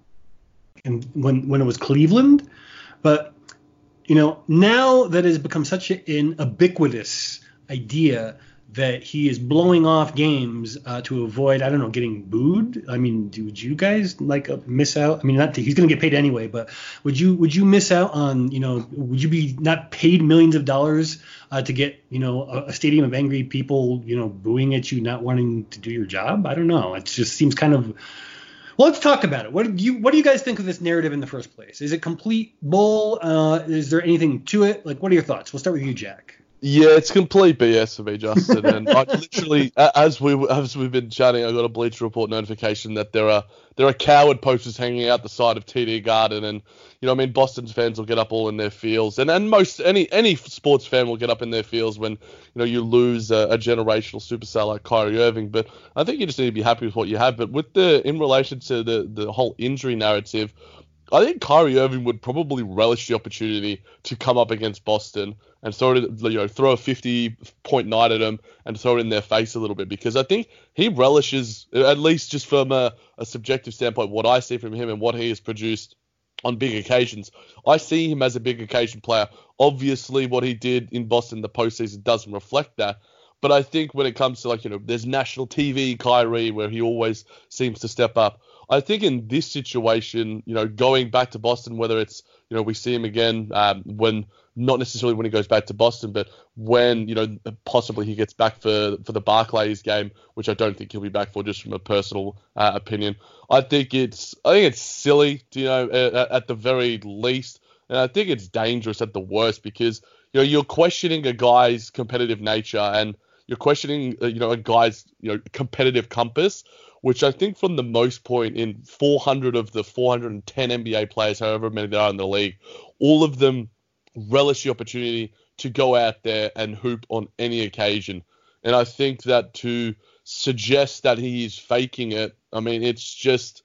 in, when when it was Cleveland, but you know, now that it has become such an ubiquitous idea that he is blowing off games uh, to avoid, I don't know, getting booed. I mean, do, would you guys like uh, miss out? I mean, not to, he's going to get paid anyway, but would you would you miss out on, you know, would you be not paid millions of dollars uh, to get, you know, a, a stadium of angry people, you know, booing at you, not wanting to do your job? I don't know. It just seems kind of. Well, let's talk about it. What do you what do you guys think of this narrative in the first place? Is it complete bull? Uh, is there anything to it? Like, what are your thoughts? We'll start with you, Jack. Yeah, it's complete B S for me, Justin. And I literally, as we as we've been chatting, I got a Bleacher Report notification that there are there are coward posters hanging out the side of T D Garden, and you know, I mean, Boston's fans will get up all in their feels, and and most any any sports fan will get up in their feels when you know you lose a, a generational superstar like Kyrie Irving. But I think you just need to be happy with what you have. But with the in relation to the the whole injury narrative, I think Kyrie Irving would probably relish the opportunity to come up against Boston and throw it, you know, throw a fifty-point night at them and throw it in their face a little bit, because I think he relishes, at least just from a, a subjective standpoint, what I see from him and what he has produced on big occasions. I see him as a big occasion player. Obviously, what he did in Boston in the postseason doesn't reflect that. But I think when it comes to, like, you know, there's national T V Kyrie where he always seems to step up. I think in this situation, you know, going back to Boston, whether it's, you know, we see him again um, when, not necessarily when he goes back to Boston, but when, you know, possibly he gets back for for the Barclays game, which I don't think he'll be back for, just from a personal uh, opinion. I think it's, I think it's silly, you know, at, at the very least, and I think it's dangerous at the worst, because, you know, you're questioning a guy's competitive nature, and you're questioning, you know, a guy's, you know, competitive compass, which I think from the most point in four hundred of the four hundred ten N B A players, however many there are in the league, all of them relish the opportunity to go out there and hoop on any occasion. And I think that to suggest that he is faking it, I mean, it's just,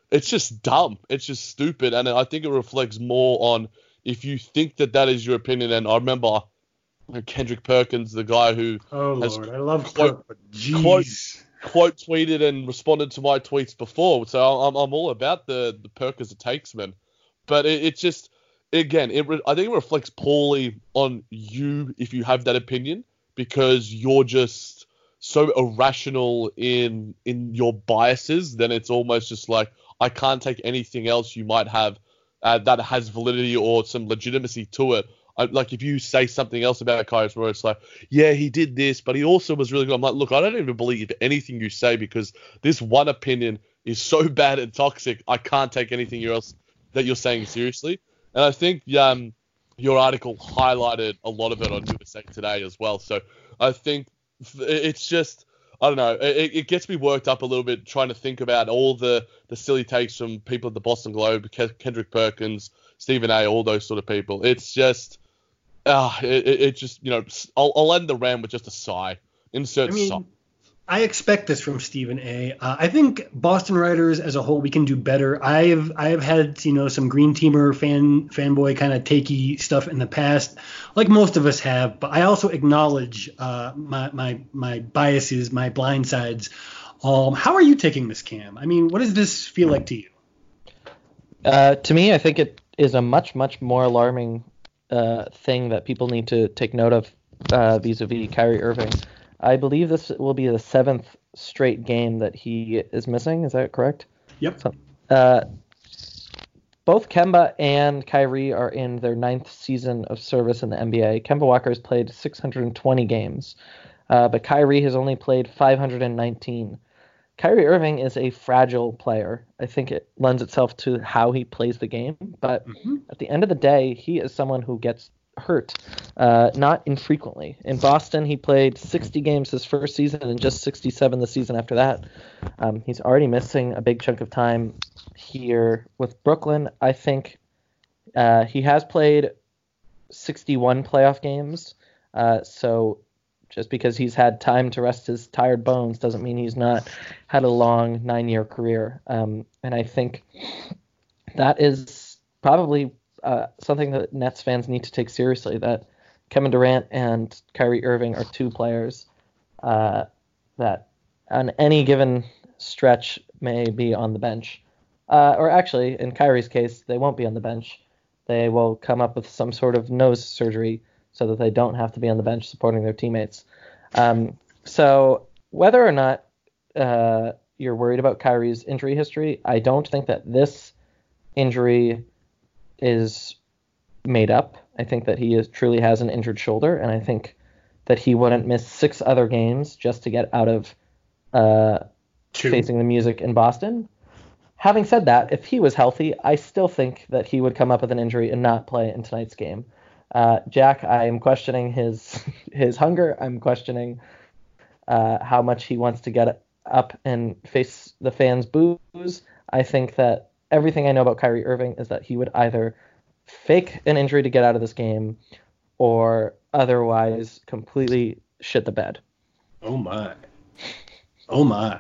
it's just dumb. It's just stupid. And I think it reflects more on if you think that that is your opinion. And I remember Kendrick Perkins, the guy who oh has Lord, I love quote, quote, but jeez. quote, quote tweeted and responded to my tweets before. So I'm, I'm all about the, the perk as it takes, man. But it, it just, again, it re- I think it reflects poorly on you if you have that opinion, because you're just so irrational in in your biases. Then it's almost just like, I can't take anything else you might have uh, that has validity or some legitimacy to it. I, like if you say something else about Kyrie, where it's like, yeah, he did this, but he also was really good. I'm like, look, I don't even believe anything you say, because this one opinion is so bad and toxic. I can't take anything else that you're saying seriously. And I think um, your article highlighted a lot of it on U S A Today as well. So I think it's just, I don't know, it, it gets me worked up a little bit trying to think about all the, the silly takes from people at the Boston Globe, Kendrick Perkins, Stephen A., all those sort of people. It's just, ah, uh, it, it just, you know, I'll, I'll end the rant with just a sigh. Insert I mean, sigh. I expect this from Stephen A. Uh, I think Boston writers as a whole, we can do better. I've I've had, you know, some Green Teamer fan fanboy kind of takey stuff in the past, like most of us have. But I also acknowledge uh, my my my biases, my blind sides. Um, how are you taking this, Cam? I mean, what does this feel like to you? Uh, to me, I think it is a much much more alarming uh, thing that people need to take note of uh, vis-a-vis Kyrie Irving. I believe this will be the seventh straight game that he is missing. Is that correct? Yep. So, uh, both Kemba and Kyrie are in their ninth season of service in the N B A. Kemba Walker has played six hundred twenty games, uh, but Kyrie has only played five hundred nineteen. Kyrie Irving is a fragile player. I think it lends itself to how he plays the game. But mm-hmm. at the end of the day, he is someone who gets hurt, uh, not infrequently. In Boston, he played sixty games his first season and just sixty-seven the season after that. Um, he's already missing a big chunk of time here with Brooklyn. I think uh, he has played sixty-one playoff games, uh, so just because he's had time to rest his tired bones doesn't mean he's not had a long nine-year career. Um, and I think that is probably Uh, something that Nets fans need to take seriously, that Kevin Durant and Kyrie Irving are two players uh, that on any given stretch may be on the bench. Uh, or actually, in Kyrie's case, they won't be on the bench. They will come up with some sort of nose surgery so that they don't have to be on the bench supporting their teammates. Um, so whether or not uh, you're worried about Kyrie's injury history, I don't think that this injury is made up. I think that he is truly has an injured shoulder, and I think that he wouldn't miss six other games just to get out of uh, facing the music in Boston. Having said that, if he was healthy, I still think that he would come up with an injury and not play in tonight's game. Uh, Jack, I am questioning his his hunger. I'm questioning uh, how much he wants to get up and face the fans' boos. I think that everything I know about Kyrie Irving is that he would either fake an injury to get out of this game or otherwise completely shit the bed. Oh, my. Oh, my.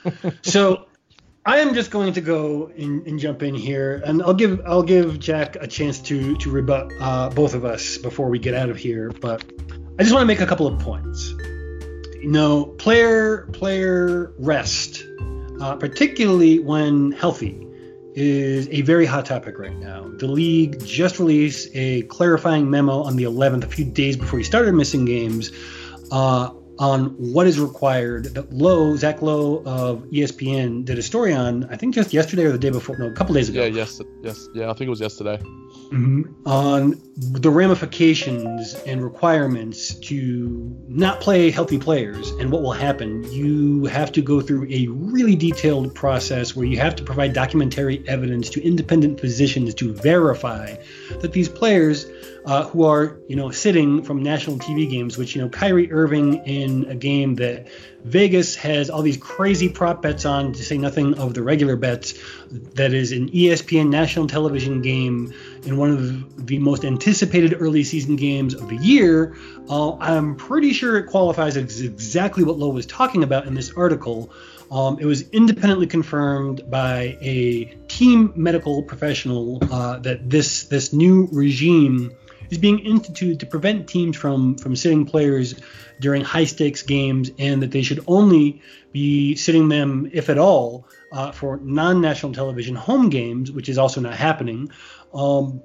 So I am just going to go and, and jump in here, and I'll give I'll give Jack a chance to, to rebut uh, both of us before we get out of here. But I just want to make a couple of points. You know, player, player rest, uh, particularly when healthy, is a very hot topic right now. The league just released a clarifying memo on the eleventh, a few days before he started missing games, uh, on what is required. That Lowe, Zach Lowe of E S P N, did a story on, I think just yesterday or the day before, no, a couple days ago. Yeah, yes, yes, yeah, I think it was yesterday. Mm-hmm. On the ramifications and requirements to not play healthy players and what will happen. You have to go through a really detailed process where you have to provide documentary evidence to independent physicians to verify that these players uh, who are, you know, sitting from national T V games, which, you know, Kyrie Irving in a game that Vegas has all these crazy prop bets on, to say nothing of the regular bets, that is an E S P N national television game in one of the most anticipated early season games of the year. Uh, I'm pretty sure it qualifies as exactly what Lowe was talking about in this article. Um, it was independently confirmed by a team medical professional uh, that this this new regime is being instituted to prevent teams from from sitting players during high stakes games, and that they should only be sitting them, if at all, uh, for non-national television home games, which is also not happening. Um,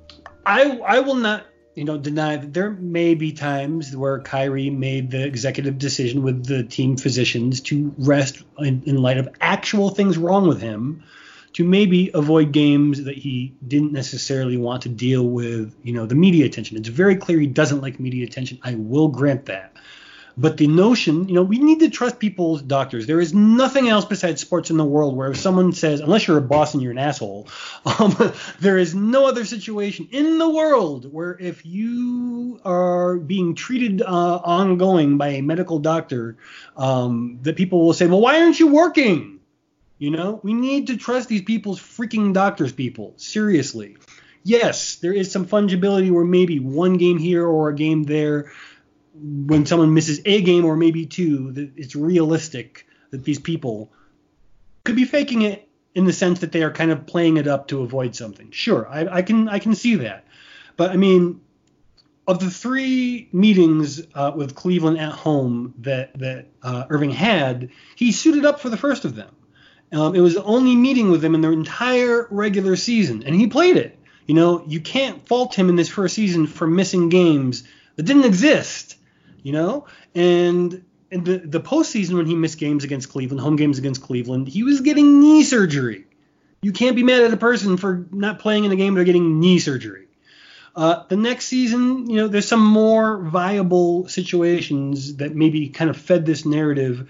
I I will not. You know, deny that there may be times where Kyrie made the executive decision with the team physicians to rest in, in light of actual things wrong with him, to maybe avoid games that he didn't necessarily want to deal with, you know, the media attention. It's very clear he doesn't like media attention. I will grant that. But the notion, you know, we need to trust people's doctors. There is nothing else besides sports in the world where if someone says, unless you're a boss and you're an asshole, um, there is no other situation in the world where if you are being treated uh, ongoing by a medical doctor, um, that people will say, well, why aren't you working? You know, we need to trust these people's freaking doctors, people. Seriously. Yes, there is some fungibility where maybe one game here or a game there, when someone misses a game or maybe two, that it's realistic that these people could be faking it in the sense that they are kind of playing it up to avoid something. Sure, I, I can I can see that. But, I mean, of the three meetings uh, with Cleveland at home that, that uh, Irving had, he suited up for the first of them. Um, it was the only meeting with him in their entire regular season, and he played it. You know, you can't fault him in this first season for missing games that didn't exist. You know, and in the, the postseason when he missed games against Cleveland, home games against Cleveland, he was getting knee surgery. You can't be mad at a person for not playing in a game or getting knee surgery. Uh, the next season, you know, there's some more viable situations that maybe kind of fed this narrative.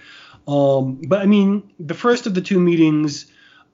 Um, but, I mean, the first of the two meetings,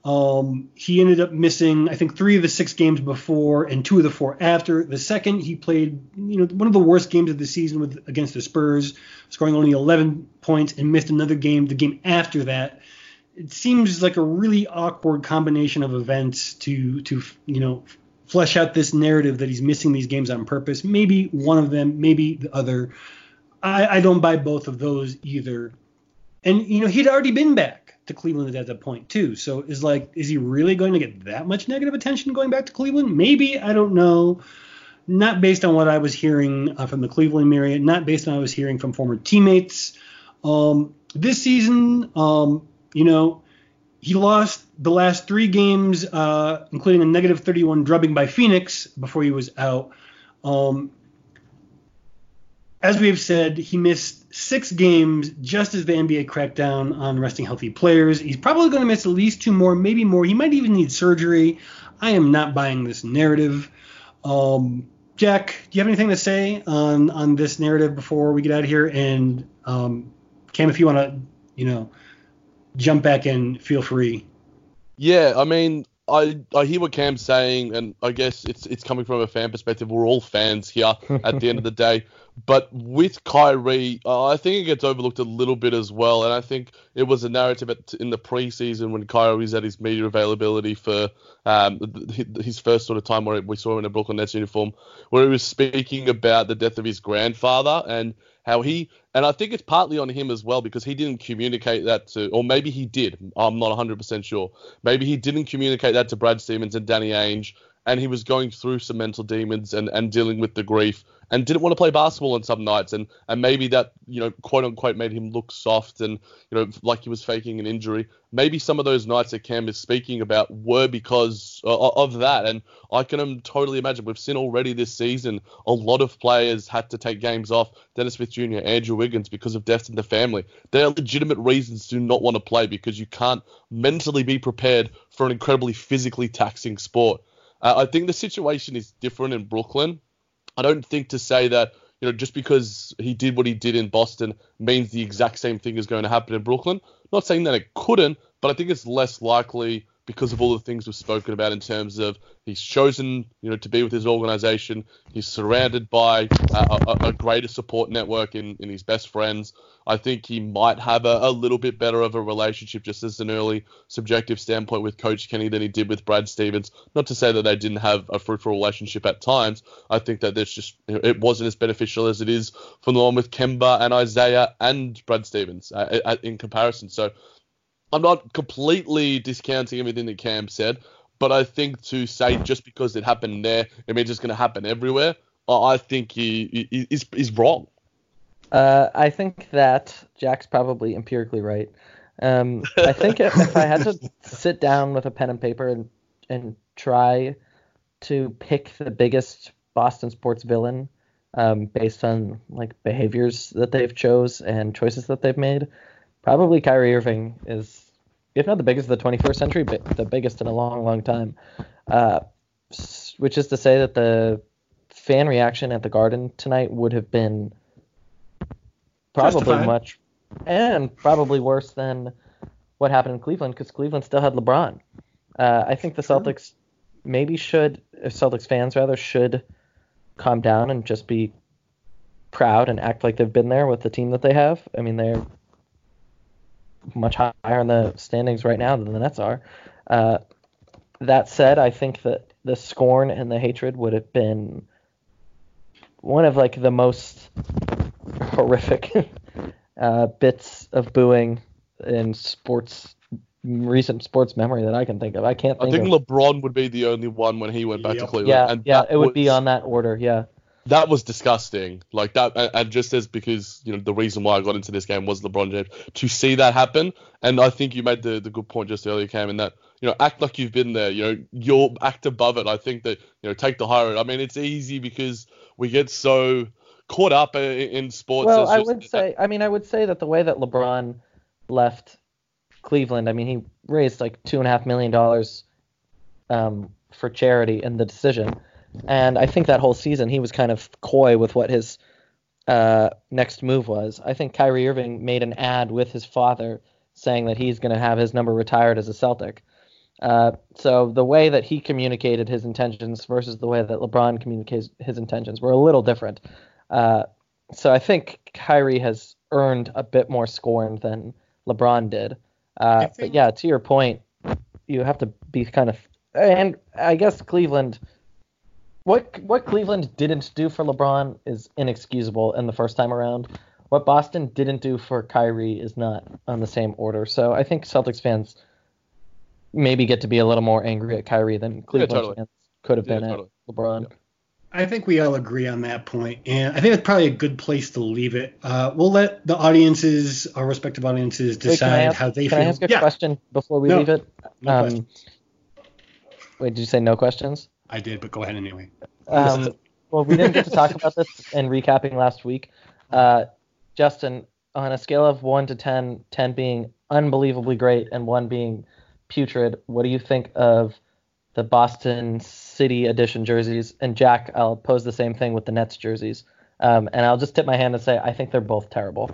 Um, he ended up missing, I think, three of the six games before and two of the four after. The second, he played, you know, one of the worst games of the season with against the Spurs, scoring only eleven points and missed another game. The game after that, it seems like a really awkward combination of events to, to you know, flesh out this narrative that he's missing these games on purpose. Maybe one of them, maybe the other. I, I don't buy both of those either. And, you know, he'd already been back to Cleveland at that point too. So is like, is he really going to get that much negative attention going back to Cleveland? Maybe, I don't know. Not based on what I was hearing uh, from the Cleveland media, not based on what I was hearing from former teammates. Um, this season, um, you know, he lost the last three games, uh, including a negative thirty-one drubbing by Phoenix before he was out. Um, As we have said, he missed six games just as the N B A cracked down on resting healthy players. He's probably going to miss at least two more, maybe more. He might even need surgery. I am not buying this narrative. Um, Jack, do you have anything to say on, on this narrative before we get out of here? And um, Cam, if you want to, you know, jump back in, feel free. Yeah, I mean, I, I hear what Cam's saying, and I guess it's it's coming from a fan perspective. We're all fans here at the end of the day. But with Kyrie, uh, I think it gets overlooked a little bit as well. And I think it was a narrative at, in the preseason when Kyrie was at his media availability for um, his first sort of time where we saw him in a Brooklyn Nets uniform, where he was speaking about the death of his grandfather and how he, and I think it's partly on him as well because he didn't communicate that to, or maybe he did, I'm not one hundred percent sure. Maybe he didn't communicate that to Brad Stevens and Danny Ainge, and he was going through some mental demons and, and dealing with the grief and didn't want to play basketball on some nights. And, and maybe that, you know, quote unquote made him look soft and, you know, like he was faking an injury. Maybe some of those nights that Cam is speaking about were because of, of that. And I can um, totally imagine we've seen already this season, a lot of players had to take games off. Dennis Smith Junior, Andrew Wiggins, because of deaths in the family. There are legitimate reasons to not want to play because you can't mentally be prepared for an incredibly physically taxing sport. Uh, I think the situation is different in Brooklyn. I don't think to say that, you know, just because he did what he did in Boston means the exact same thing is going to happen in Brooklyn. Not saying that it couldn't, but I think it's less likely because of all the things we've spoken about in terms of he's chosen, you know, to be with his organization. He's surrounded by uh, a, a greater support network in, in his best friends. I think he might have a, a little bit better of a relationship just as an early subjective standpoint with Coach Kenny than he did with Brad Stevens. Not to say that they didn't have a fruitful relationship at times. I think that there's just, you know, it wasn't as beneficial as it is from the one with Kemba and Isaiah and Brad Stevens uh, in comparison. So I'm not completely discounting everything that Cam said, but I think to say just because it happened there, it means it's going to happen everywhere. I think he, he is is wrong. Uh, I think that Jack's probably empirically right. Um, I think if, if I had to sit down with a pen and paper and and try to pick the biggest Boston sports villain um, based on like behaviors that they've chose and choices that they've made, probably Kyrie Irving is, if not the biggest of the twenty-first century, but the biggest in a long, long time. Uh, which is to say that the fan reaction at the Garden tonight would have been probably Justified. much, and probably worse than what happened in Cleveland, because Cleveland still had LeBron. Uh, I think the Celtics maybe should, if Celtics fans rather, should calm down and just be proud and act like they've been there with the team that they have. I mean, they're much higher in the standings right now than the Nets are. Uh, that said, I think that the scorn and the hatred would have been one of like the most horrific uh, bits of booing in sports, recent sports memory that I can think of. I can't think I think of. LeBron would be the only one when he went back Yep. to Cleveland. Yeah, and yeah, that it would be was- on that order. Yeah. That was disgusting. Like that, and, and just as because you know the reason why I got into this game was LeBron James, to see that happen, and I think you made the, the good point just earlier, Cam, in that you know act like you've been there. You know, you'll act above it. I think that you know take the high road. I mean, it's easy because we get so caught up in, in sports. Well, as I just- would say, I mean, I would say that the way that LeBron left Cleveland, I mean, he raised like two and a half million dollars um, for charity in the decision, and I think that whole season he was kind of coy with what his uh, next move was. I think Kyrie Irving made an ad with his father saying that he's going to have his number retired as a Celtic. Uh, so the way that he communicated his intentions versus the way that LeBron communicates his intentions were a little different. Uh, so I think Kyrie has earned a bit more scorn than LeBron did. Uh, think- But yeah, to your point, you have to be kind of, and I guess Cleveland, what what Cleveland didn't do for LeBron is inexcusable in the first time around. What Boston didn't do for Kyrie is not on the same order. So I think Celtics fans maybe get to be a little more angry at Kyrie than Cleveland totally. fans could have Yeah, been totally. at LeBron. Yeah. I think we all agree on that point, and I think that's probably a good place to leave it. Uh, we'll let the audiences, our respective audiences, Wait, can I decide ask, how they can feel. I ask a yeah, question before we No. leave it? no um, questions. Wait, did you say no questions? I did, but go ahead anyway. Um, well, we didn't get to talk about this in recapping last week. Uh, Justin, on a scale of one to ten, ten being unbelievably great and one being putrid, what do you think of the Boston City edition jerseys? And Jack, I'll pose the same thing with the Nets jerseys. Um, and I'll just tip my hand and say I think they're both terrible.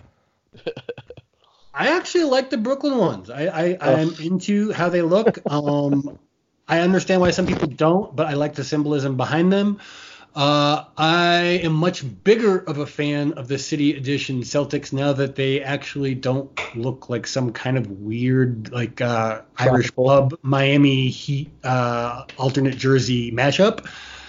I actually like the Brooklyn ones. I, I I'm into how they look. Um, I understand why some people don't, but I like the symbolism behind them. Uh, I am much bigger of a fan of the City Edition Celtics now that they actually don't look like some kind of weird, like uh, Irish Tropical. pub Miami Heat uh, alternate jersey mashup.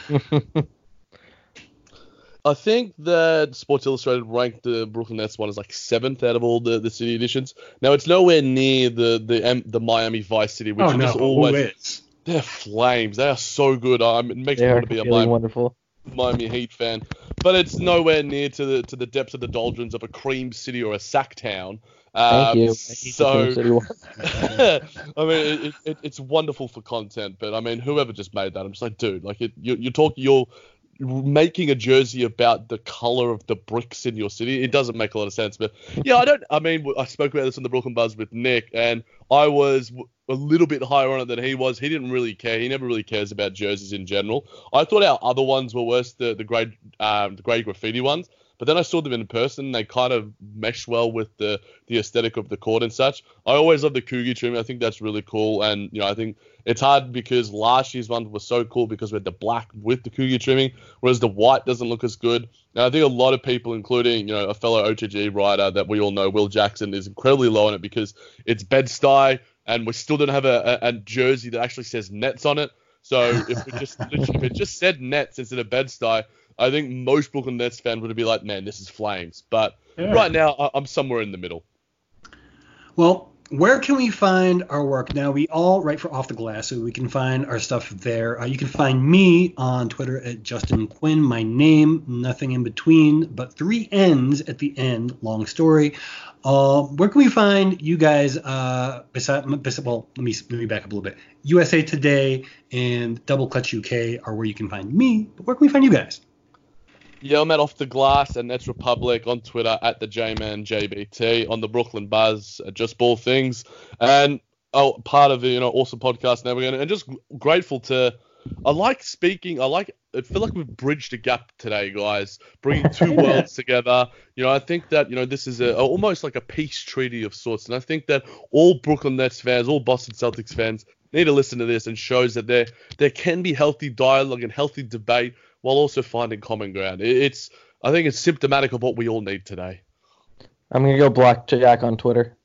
I think that Sports Illustrated ranked the Brooklyn Nets one as like seventh out of all the, the city editions. Now it's nowhere near the the M- the Miami Vice City, which Oh are no, just who always is? they're flames. They are so good. Um, it makes They me are want to be a really Miami, wonderful. Miami Heat fan, but it's nowhere near to the to the depths of the doldrums of a Cream City or a Sacktown. Thank Um, you. I hate the So, Dream City one. I mean, it, it, it's wonderful for content, but I mean, whoever just made that, I'm just like, dude, like, it, you, you're talking, you're making a jersey about the color of the bricks in your city. It doesn't make a lot of sense, but yeah, I don't. I mean, I spoke about this on the Brooklyn Buzz with Nick, and I was a little bit higher on it than he was. He didn't really care. He never really cares about jerseys in general. I thought our other ones were worse, the the grey um, the grey graffiti ones. But then I saw them in person. They kind of mesh well with the, the aesthetic of the court and such. I always love the Cougar trim. I think that's really cool. And, you know, I think it's hard because last year's one was so cool because we had the black with the Cougar trimming, whereas the white doesn't look as good. And I think a lot of people, including, you know, a fellow O T G writer that we all know, Will Jackson, is incredibly low on it because it's Bed-Stuy and we still don't have a, a, a jersey that actually says Nets on it. So if we just if it just said Nets instead of Bed-Stuy, I think most Brooklyn Nets fans would be like, man, this is flames. But Yeah. right now, I- I'm somewhere in the middle. Well, where can we find our work? Now, we all write for Off the Glass, so we can find our stuff there. Uh, you can find me on Twitter at Justin Quinn. My name, nothing in between, but three N's at the end. Long story. Uh, where can we find you guys? Uh, beside, beside, well, let me let me back up a little bit. U S A Today and Double Clutch U K are where you can find me. But where can we find you guys? Yeah, I'm at Off the Glass and Nets Republic on Twitter at the J-Man J B T, on the Brooklyn Buzz at Just Ball Things, and oh, part of the you know awesome podcast network, and just grateful to. I like speaking. I like. I feel like we've bridged a gap today, guys, bringing two worlds together. You know, I think that you know this is a, almost like a peace treaty of sorts, and I think that all Brooklyn Nets fans, all Boston Celtics fans, need to listen to this, and shows that there there can be healthy dialogue and healthy debate while also finding common ground. It's, I think it's symptomatic of what we all need today. I'm going to go block Jack on Twitter.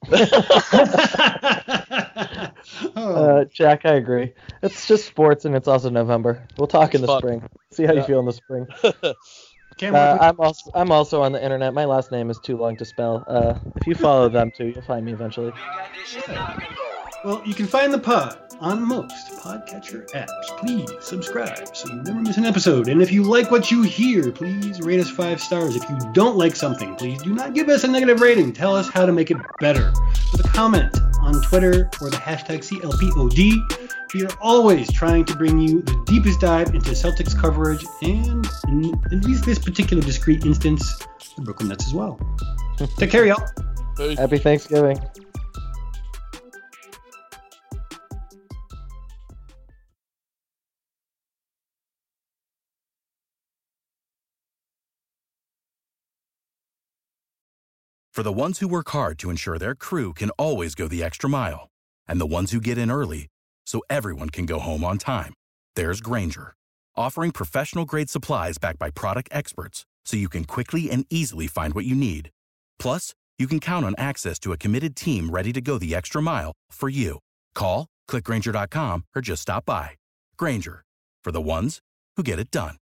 uh, Jack, I agree. It's just sports, and it's also November. We'll talk in the fun. spring. See how Yeah. you feel in the spring. Can't Uh, wait. I'm also I'm also on the internet. My last name is too long to spell. Uh, if you follow them too, you'll find me eventually. Well, you can find the pod on most podcatcher apps. Please subscribe so you never miss an episode. And if you like what you hear, please rate us five stars. If you don't like something, please do not give us a negative rating. Tell us how to make it better with a comment on Twitter or the hashtag C L P O D. We are always trying to bring you the deepest dive into Celtics coverage and, in at least this particular discrete instance, the Brooklyn Nets as well. Take care, y'all. Peace. Happy Thanksgiving. For the ones who work hard to ensure their crew can always go the extra mile, and the ones who get in early so everyone can go home on time, there's Grainger, offering professional-grade supplies backed by product experts so you can quickly and easily find what you need. Plus, you can count on access to a committed team ready to go the extra mile for you. Call, click Grainger dot com, or just stop by. Grainger, for the ones who get it done.